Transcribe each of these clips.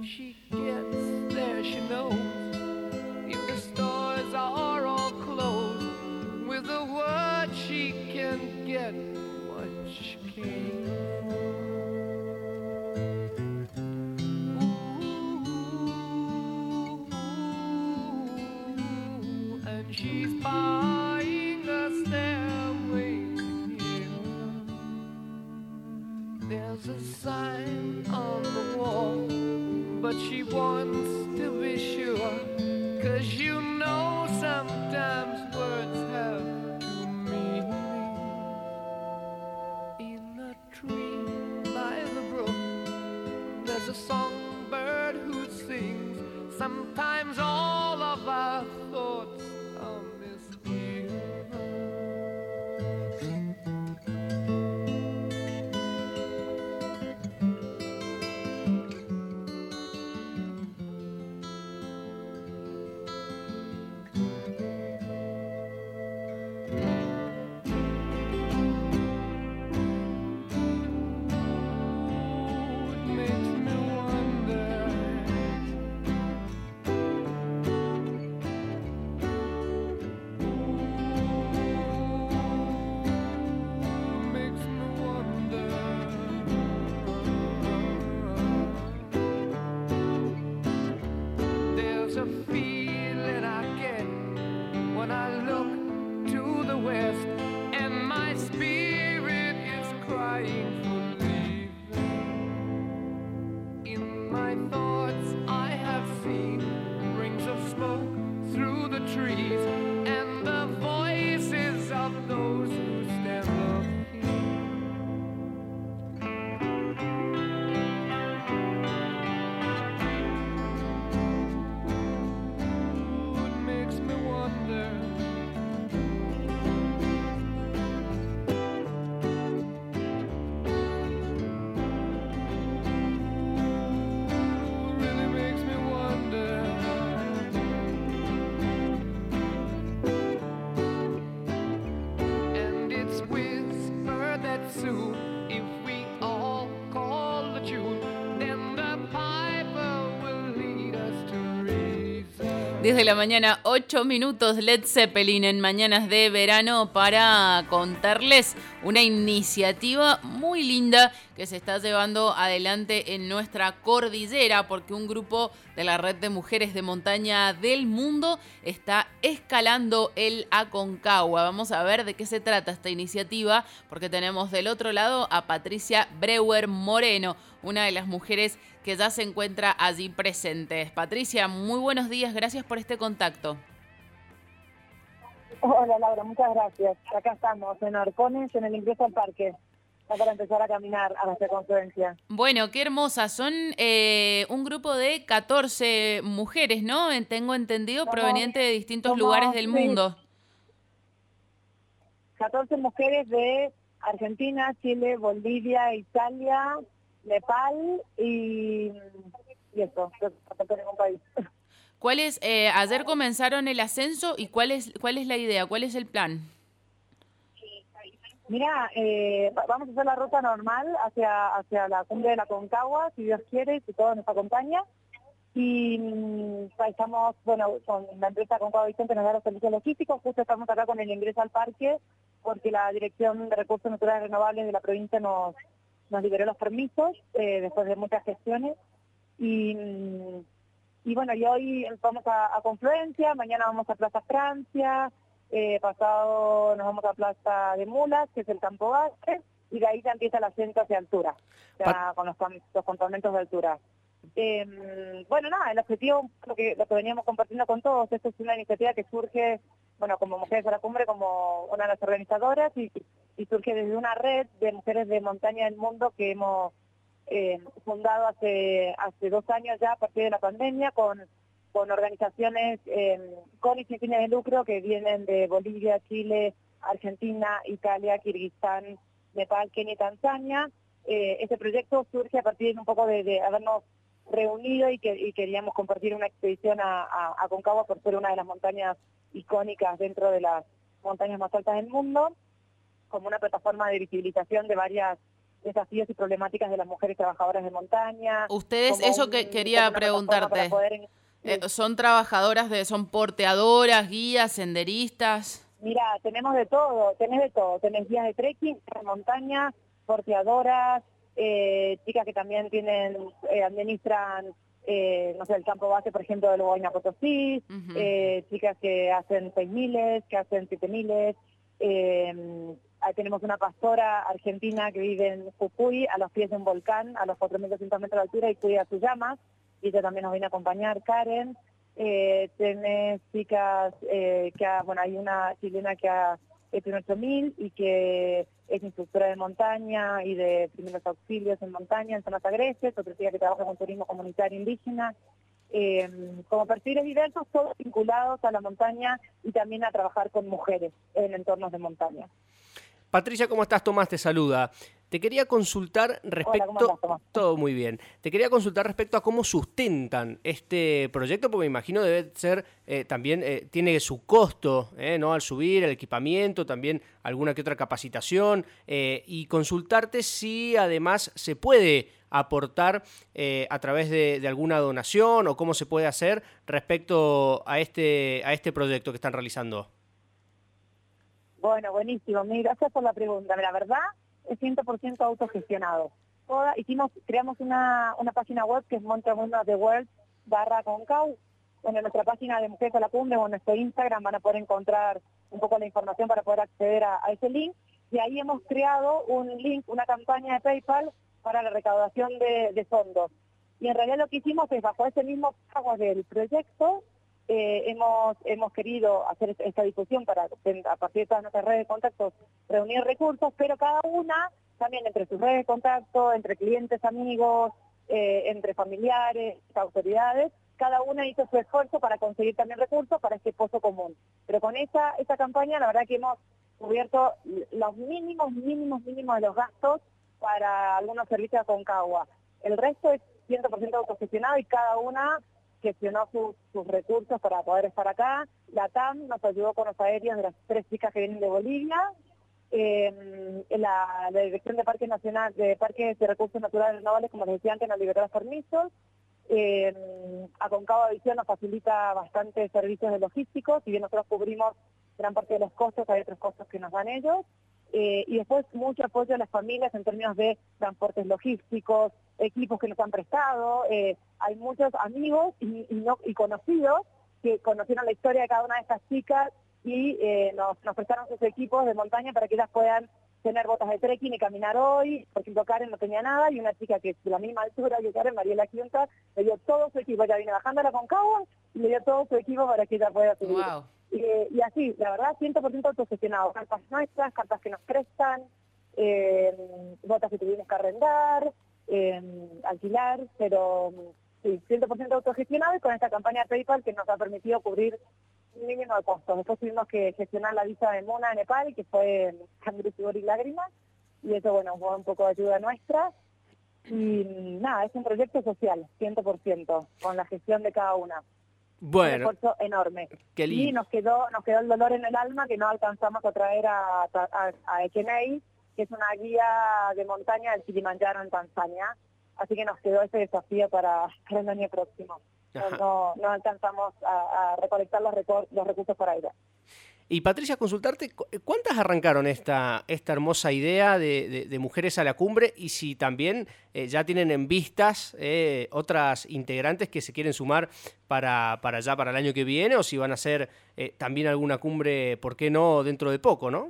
she gets there, she knows if the stores are all closed, with a word she can get what she came for. Ooh, and she's buying a stairway to heaven. There's a sign on the wall, but she wants to be sure, 'cause you know sometimes words have two meanings. In a tree by the brook, there's a songbird who sings. Sometimes all of our thoughts are misgiven. There's a feeling I get when I look to the west, and my spirit is crying for leaving. In my thoughts I have seen rings of smoke through the trees, and the voices of those who stand up here. It makes me wonder. Really makes me wonder. And it's whispered that soon, if we all call the tune, then the piper will lead us to reason. 10 de la mañana, 8 minutos, Led Zeppelin en Mañanas de Verano para contarles una iniciativa muy linda que se está llevando adelante en nuestra cordillera, porque un grupo de la Red de Mujeres de Montaña del Mundo está escalando el Aconcagua. Vamos a ver de qué se trata esta iniciativa, porque tenemos del otro lado a Patricia Breuer Moreno, una de las mujeres que ya se encuentra allí presentes. Patricia, muy buenos días, gracias por este contacto. Hola Laura, muchas gracias. Acá estamos en Arcones, en el ingreso al parque, ya para empezar a caminar a la circunferencia. Bueno, qué hermosa. Son un grupo de 14 mujeres, ¿no? Tengo entendido, provenientes de distintos lugares del mundo. 14 mujeres de Argentina, Chile, Bolivia, Italia, Nepal y eso, creo que no ningún país. Ayer comenzaron el ascenso y cuál es la idea, cuál es el plan? Mira, vamos a hacer la ruta normal hacia la cumbre de la Aconcagua, si Dios quiere, si todo nos acompaña. Y estamos, bueno, con la empresa Aconcagua Vicente nos da los servicios logísticos, justo estamos acá con el ingreso al parque, porque la Dirección de Recursos Naturales Renovables de la provincia nos liberó los permisos después de muchas gestiones. Y bueno, y hoy vamos a Confluencia, mañana vamos a Plaza Francia, pasado nos vamos a Plaza de Mulas, que es el Campo Base, y de ahí ya empieza el ascenso hacia altura, ya con los campamentos de altura. Bueno, nada, el objetivo, lo que veníamos compartiendo con todos, esto es una iniciativa que surge, bueno, como Mujeres a la Cumbre, como una de las organizadoras, y surge desde una red de mujeres de montaña del mundo que hemos fundado hace 2 años ya a partir de la pandemia, con organizaciones con y sin fines de lucro que vienen de Bolivia, Chile, Argentina, Italia, Kirguistán, Nepal, Kenia y Tanzania. Este proyecto surge a partir de un poco de habernos reunido y queríamos compartir una expedición a Aconcagua por ser una de las montañas icónicas dentro de las montañas más altas del mundo, como una plataforma de visibilización de varias desafíos y problemáticas de las mujeres trabajadoras de montaña. Ustedes, eso que quería preguntarte, ¿son trabajadoras son porteadoras, guías, senderistas? Mira, tenemos de todo, tenés guías de trekking, de montaña, porteadoras, chicas que también administran, no sé, el campo base, por ejemplo, de Huayna Potosí, chicas que hacen 6.000, que hacen 7.000, tenemos una pastora argentina que vive en Jujuy, a los pies de un volcán, a los 4.200 metros de altura, y cuida sus llamas, y ella también nos viene a acompañar, Karen. Tenés chicas, hay una chilena que ha hecho un 8.000 y que es instructora de montaña y de primeros auxilios en montaña en zonas agrestes, otra chica que trabaja con turismo comunitario indígena. Como perfiles diversos, todos vinculados a la montaña y también a trabajar con mujeres en entornos de montaña. Patricia, ¿cómo estás? Tomás te saluda. Te quería consultar respecto... Hola, ¿cómo estás, Tomás? Todo muy bien. Te quería consultar respecto a cómo sustentan este proyecto, porque me imagino debe ser, también tiene su costo, ¿no? Al subir, el equipamiento, también alguna que otra capacitación, y consultarte si además se puede aportar a través de alguna donación o cómo se puede hacer respecto a este proyecto que están realizando. Bueno, buenísimo. Gracias por la pregunta. La verdad es 100% autogestionado. Creamos una página web que es mountainwomenoftheworld.com. En nuestra página de Mujeres a la Cumbre o en nuestro Instagram van a poder encontrar un poco la información para poder acceder a ese link. Y ahí hemos creado un link, una campaña de PayPal para la recaudación de fondos. Y en realidad lo que hicimos es, bajo ese mismo pago del proyecto, hemos querido hacer esta difusión para, a partir de todas nuestras redes de contactos, reunir recursos, pero cada una, también entre sus redes de contacto, entre clientes, amigos, entre familiares, autoridades, cada una hizo su esfuerzo para conseguir también recursos para este pozo común. Pero con esta campaña, la verdad que hemos cubierto los mínimos de los gastos para algunos servicios de Aconcagua. El resto es 100% autogestionado y cada una gestionó sus recursos para poder estar acá. La TAM nos ayudó con los aéreos de las 3 chicas que vienen de Bolivia. La Dirección de Parques Nacionales, de Parques de Recursos Naturales Renovables, como les decía antes, nos liberó los permisos. Aconcagua Visión nos facilita bastantes servicios de logísticos, si bien nosotros cubrimos gran parte de los costos, hay otros costos que nos dan ellos. Y después mucho apoyo a las familias en términos de transportes logísticos, equipos que nos han prestado. Hay muchos amigos y conocidos que conocieron la historia de cada una de estas chicas y nos prestaron sus equipos de montaña para que ellas puedan tener botas de trekking y caminar hoy. Por ejemplo, Karen no tenía nada y una chica que es de la misma altura que Karen, Mariela Quinta, le dio todo su equipo. Ella viene bajando a la Concagua y le dio todo su equipo para que ella pueda subir. Wow. Y así, la verdad, 100% autogestionado. Cartas nuestras, cartas que nos prestan, botas que tuvimos que arrendar, alquilar, pero sí, 100% autogestionado y con esta campaña de PayPal que nos ha permitido cubrir un mínimo de costos. Después tuvimos que gestionar la visa de Mona de Nepal, que fue sangre, sudor y lágrimas, y eso, bueno, fue un poco de ayuda nuestra. Y nada, es un proyecto social, 100%, con la gestión de cada una. Bueno, un esfuerzo enorme. Qué lindo. Y nos quedó el dolor en el alma que no alcanzamos a traer a Ekenei, que es una guía de montaña del Kilimanjaro en Tanzania. Así que nos quedó ese desafío para el año próximo. No alcanzamos a recolectar los recursos para ella. Y Patricia, consultarte, ¿cuántas arrancaron esta hermosa idea de Mujeres a la Cumbre? Y si también ya tienen en vistas otras integrantes que se quieren sumar para el año que viene, o si van a hacer también alguna cumbre, ¿por qué no?, dentro de poco, ¿no?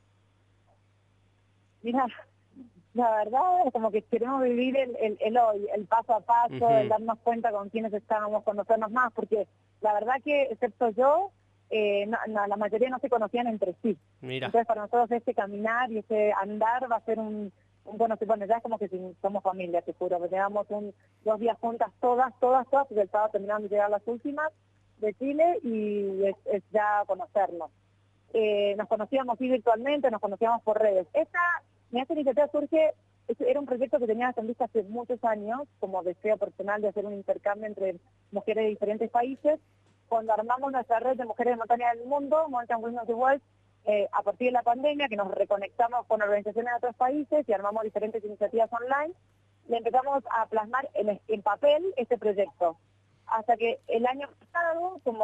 Mira, la verdad es como que queremos vivir el hoy, el paso a paso, el darnos cuenta con quiénes estábamos, conocernos más, porque la verdad que, excepto yo, la mayoría no se conocían entre sí. Mira. Entonces para nosotros este caminar y este andar va a ser un bueno, ya es como que somos familia, te juro, porque llevamos 2 días juntas todas, porque el sábado terminamos de llegar las últimas de Chile y es ya conocernos. Nos conocíamos virtualmente, nos conocíamos por redes. Esta iniciativa surge, era un proyecto que tenía en vista hace muchos años, como deseo personal de hacer un intercambio entre mujeres de diferentes países. Cuando armamos nuestra red de mujeres de montaña del mundo, Mountain Women of the World, a partir de la pandemia, que nos reconectamos con organizaciones de otros países y armamos diferentes iniciativas online, y empezamos a plasmar en papel este proyecto. Hasta que el año pasado, como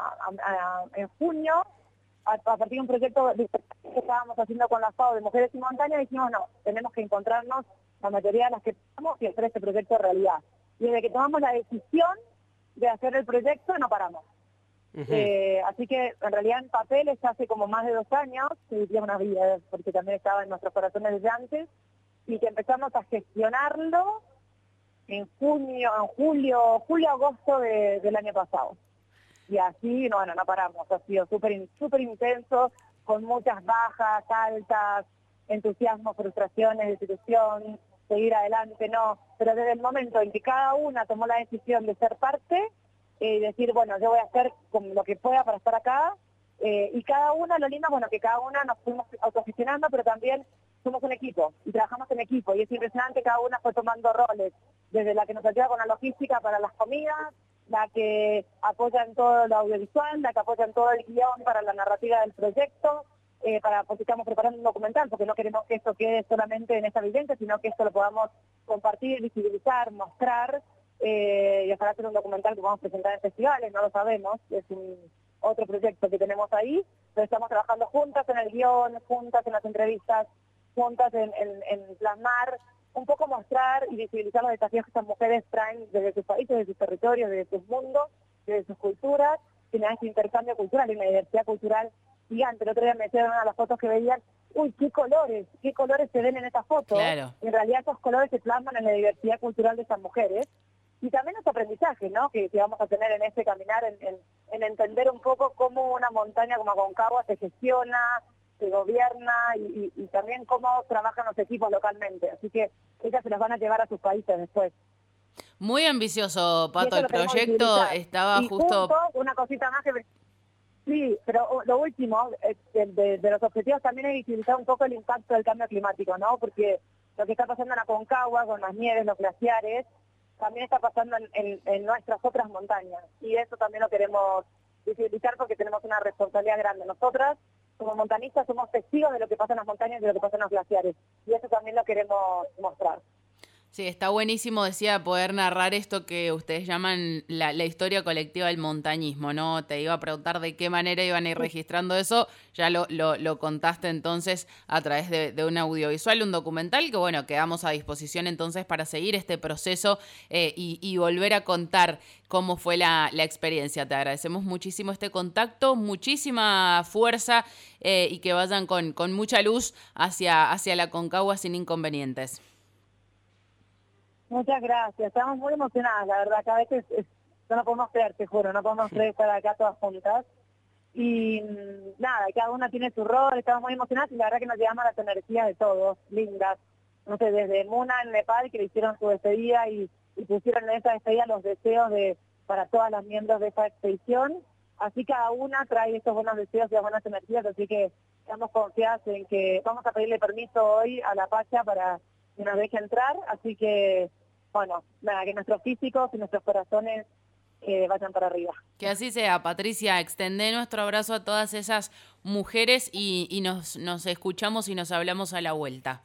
en junio, a partir de un proyecto que estábamos haciendo con la FAO de Mujeres y Montaña, dijimos, no, tenemos que encontrarnos la mayoría de las que estamos y hacer este proyecto realidad. Y desde que tomamos la decisión de hacer el proyecto, no paramos. Así que en realidad en papel es hace como más de 2 años, que diría una vida, porque también estaba en nuestros corazones desde antes, y que empezamos a gestionarlo en julio, agosto del año pasado. Y así, no paramos, ha sido súper intenso, con muchas bajas, altas, entusiasmo, frustraciones, desilusión, seguir adelante, no. Pero desde el momento en que cada una tomó la decisión de ser parte, decir, bueno, yo voy a hacer como lo que pueda para estar acá, y cada una, lo lindo, bueno, que cada una nos fuimos autogestionando, pero también somos un equipo, y trabajamos en equipo, y es impresionante, cada una fue tomando roles, desde la que nos ayuda con la logística para las comidas, la que apoya en todo lo audiovisual, la que apoya en todo el guión para la narrativa del proyecto, porque estamos preparando un documental, porque no queremos que esto quede solamente en esta vivencia, sino que esto lo podamos compartir, visibilizar, mostrar, y ojalá hacer un documental que podamos presentar en festivales, no lo sabemos, es otro proyecto que tenemos ahí, pero estamos trabajando juntas en el guión, juntas en las entrevistas, juntas en plasmar, un poco mostrar y visibilizar los desafíos que estas mujeres traen desde sus países, desde sus territorios, desde sus mundos, desde sus culturas, tienen este intercambio cultural y una diversidad cultural gigante. El otro día me decían una de las fotos que veían, uy, qué colores se ven en esta foto. Claro. En realidad esos colores se plasman en la diversidad cultural de estas mujeres. Y también los aprendizajes, ¿no?, que vamos a tener en este caminar, en entender un poco cómo una montaña como Aconcagua se gestiona, se gobierna y también cómo trabajan los equipos localmente. Así que ellas se las van a llevar a sus países después. Muy ambicioso, Pato, el proyecto estaba y justo... una cosita más que... Sí, pero lo último, de los objetivos también es visibilizar un poco el impacto del cambio climático, ¿no? Porque lo que está pasando en Aconcagua, con las nieves, los glaciares, también está pasando en nuestras otras montañas. Y eso también lo queremos visibilizar porque tenemos una responsabilidad grande. Nosotras, como montañistas, somos testigos de lo que pasa en las montañas y de lo que pasa en los glaciares. Y eso también lo queremos mostrar. Sí, está buenísimo, decía, poder narrar esto que ustedes llaman la historia colectiva del montañismo, ¿no? Te iba a preguntar de qué manera iban a ir registrando eso, ya lo contaste entonces a través de un audiovisual, un documental, que bueno, quedamos a disposición entonces para seguir este proceso y volver a contar cómo fue la experiencia. Te agradecemos muchísimo este contacto, muchísima fuerza y que vayan con mucha luz hacia la Aconcagua sin inconvenientes. Muchas gracias, estamos muy emocionadas, la verdad, que a veces no lo podemos creer, te juro, no podemos creer estar acá todas juntas. Y nada, cada una tiene su rol, estamos muy emocionadas y la verdad que nos llevamos las energías de todos, lindas. No sé, desde Muna en Nepal, que le hicieron su despedida y pusieron en esa despedida los deseos para todas las miembros de esa expedición. Así cada una trae estos buenos deseos y las buenas energías, así que estamos confiadas en que vamos a pedirle permiso hoy a la Pacha para que nos deje entrar, así que, bueno, nada, que nuestros físicos y nuestros corazones vayan para arriba. Que así sea, Patricia, extendé nuestro abrazo a todas esas mujeres y nos escuchamos y nos hablamos a la vuelta.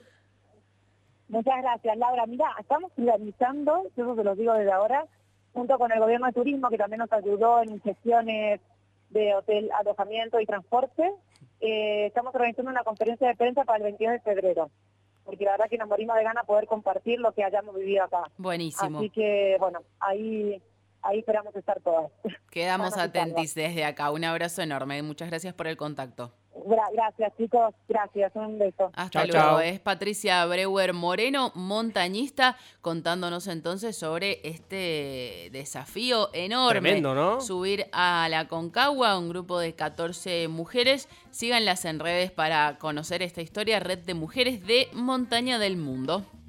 Muchas gracias, Laura. Mira, estamos realizando, yo eso se los digo desde ahora, junto con el Gobierno de Turismo, que también nos ayudó en gestiones de hotel, alojamiento y transporte, estamos organizando una conferencia de prensa para el 22 de febrero. Porque la verdad que nos morimos de ganas poder compartir lo que hayamos vivido acá. Buenísimo. Así que, bueno, ahí esperamos estar todas. Quedamos atentis desde acá. Un abrazo enorme. Muchas gracias por el contacto. Gracias, chicos. Gracias. Un beso. Hasta Chau, luego. chau. Es Patricia Breuer Moreno, montañista, contándonos entonces sobre este desafío enorme. Tremendo, ¿no? Subir a la Aconcagua, un grupo de 14 mujeres. Síganlas en redes para conocer esta historia. Red de Mujeres de Montaña del Mundo.